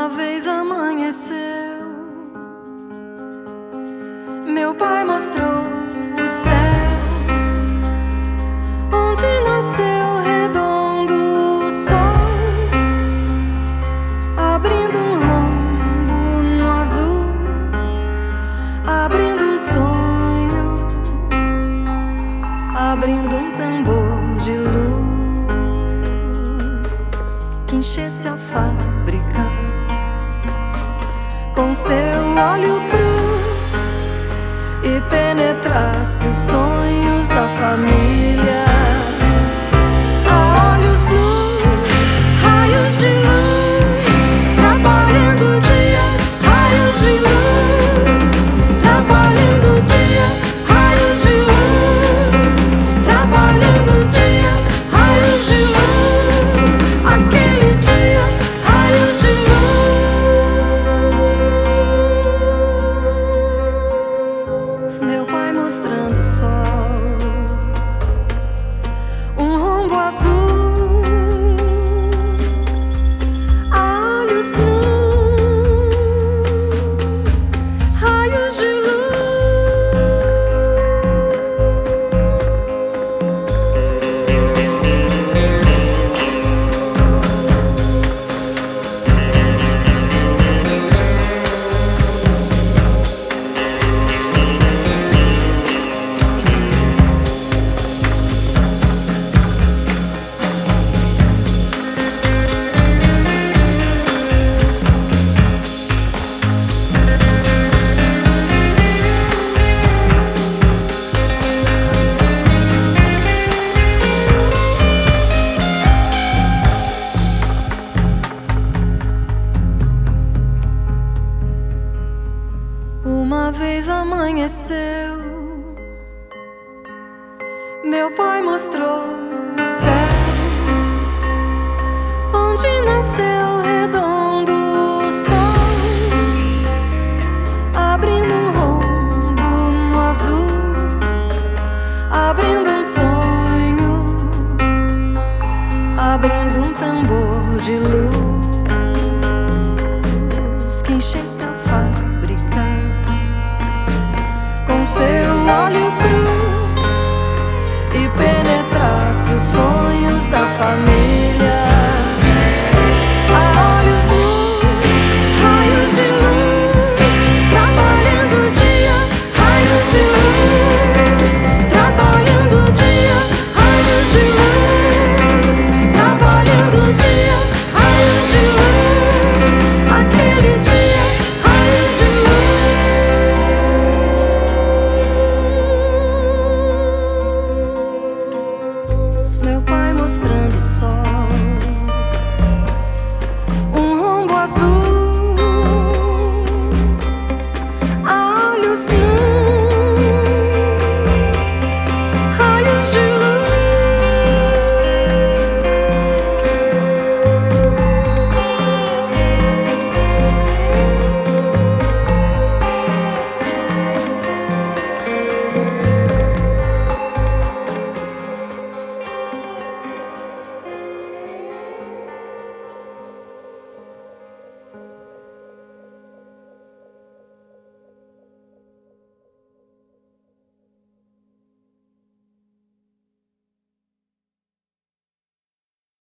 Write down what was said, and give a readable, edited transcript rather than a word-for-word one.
Uma vez amanheceu, meu pai mostrou o céu, onde nasceu redondo o sol, abrindo um rombo no azul, abrindo um sonho, abrindo um tambor de luz que enchesse a fábrica com seu olho cru e penetrasse os sonhos da família. A olhos nus, raios de luz, trabalhando o dia, raios de luz, trabalhando o dia, raios de luz, trabalhando o dia, raios de luz, aquele dia, raios de luz. Meu pai mostrando o sol, um rombo azul, a olhos nus, raios de Uma vez amanheceu, meu pai mostrou o céu, onde nasceu redondo o sol, abrindo um rombo no azul, abrindo um sonho, abrindo um tambor de luz que enchesse a fábrica com seu olho cru e penetrasse os sonhos da família.